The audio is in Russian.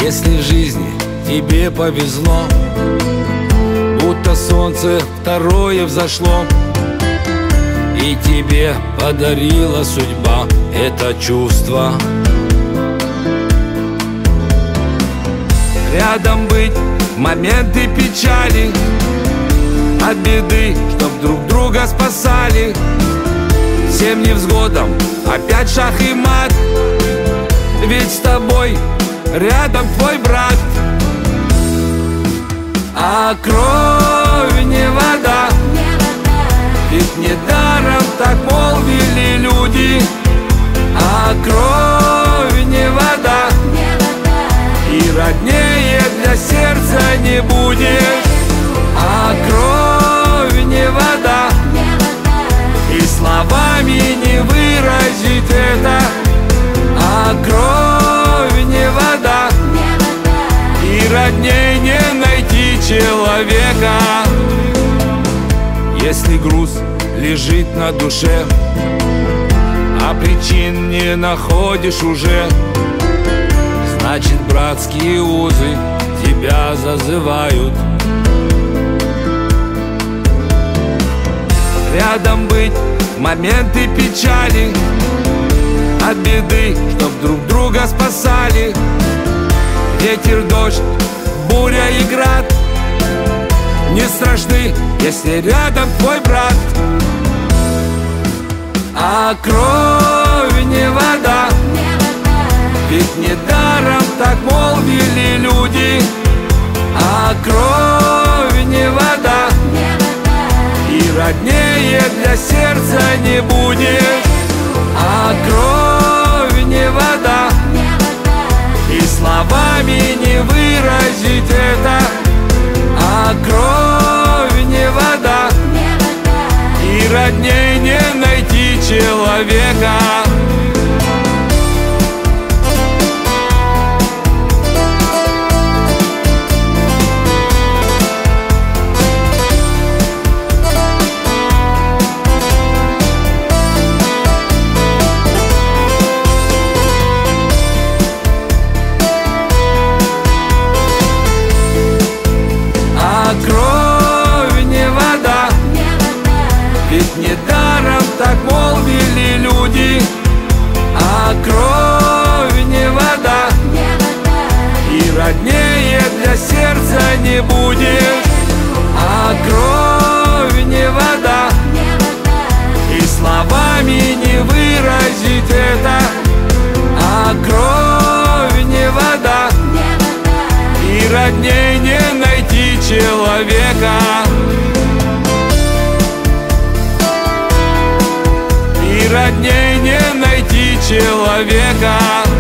Если в жизни тебе повезло, будто солнце второе взошло, и тебе подарила судьба это чувство. Рядом быть в моменты печали, от беды, чтоб друг друга спасали. Всем невзгодам опять шах и мат, ведь с тобой рядом твой брат. А кровь не вода, ведь недаром так молвили люди. А кровь не вода, и роднее для сердца не будет. А кровь не вода, и словами не выразить это. А кровь не вода, и родней не найти человека. Если груз лежит на душе, а причин не находишь уже, значит, братские узы тебя зазывают. Рядом быть в моменты печали, от беды, чтоб друг друга спасали. Ветер, дождь, буря и град не страшны, если рядом твой брат. А кровь не вода, ведь недаром так молвили люди. А кровь не вода, и роднее для сердца не будет. А кровь не вода, и словами не выразить это. А кровь не вода, и родней не найти человека. Ведь недаром так молвили люди. А кровь не вода, и роднее для сердца не будет. А кровь не вода, и словами не выразить это. А кровь не вода, и родней не найти человека. И родней не найти человека.